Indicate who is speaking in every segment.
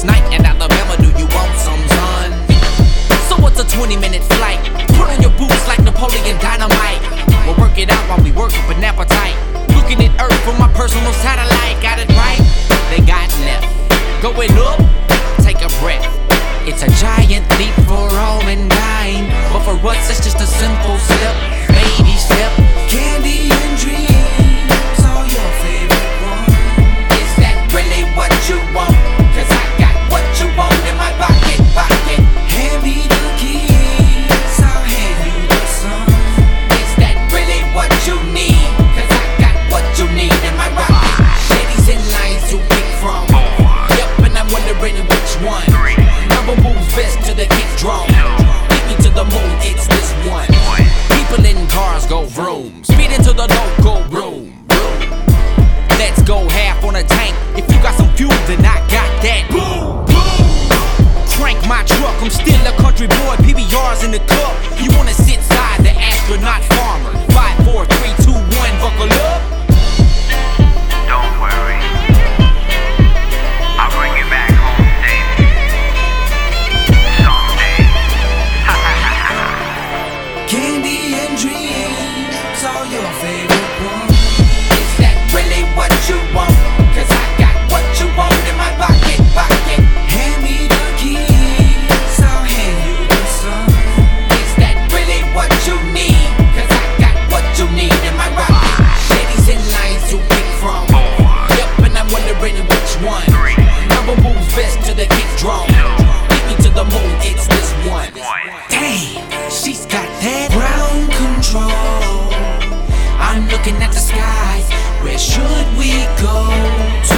Speaker 1: last night in Alabama. Do you want some sun? So it's a 20-minute flight. Put on your boots like Napoleon Dynamite. We'll work it out while we work up an appetite. Looking at Earth from my personal satellite. Got it right? They got left. Going up, take a breath. It's a giant leap for all mankind, but for us it's just a simple step, baby step. Candy and dreams are your favorite one. Is that really what you want? Cause I got what you want in my pocket. Hand me the keys, I'll hand you the sun. Is that really what you need? Cause I got what you need in my rocket. Ladies in lines to pick from. Yup, and I'm wondering which one. Number moves best to the kick drum. Get me to the moon, it's this one. People in cars go vroom. Speed into the local room. Let's go half on a tank. If you got some fuel, then I got that. Boom, boom. Crank my truck, I'm still a country boy. PBR's in the cup. You wanna sit side the astronaut farmer. 5, 4, 3, 2, 1, buckle up.
Speaker 2: Don't worry, I'll bring you back home, baby. Someday.
Speaker 1: Candy and dreams are your favorite one. Is that really what you want? Cause I got what you want in my pocket. Hand me the keys, I'll hand you the sun. Is that really what you need? Cause I got what you need in my rocket. Ladies in lines to pick from. Yup, and I'm wondering which one. Number moves best to the kick drum. Get me to the moon, it's this one. Damn, she's got that ground control. I'm looking at the skies. Where should we go to?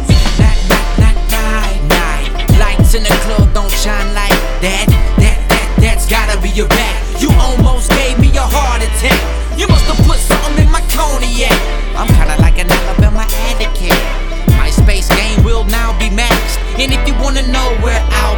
Speaker 1: Night. Lights in the club don't shine like that. That's gotta be your back. You almost gave me a heart attack. You must have put something in my cognac. I'm kinda like an Alabama addict. My space game will now be maxed. And if you wanna know where I'll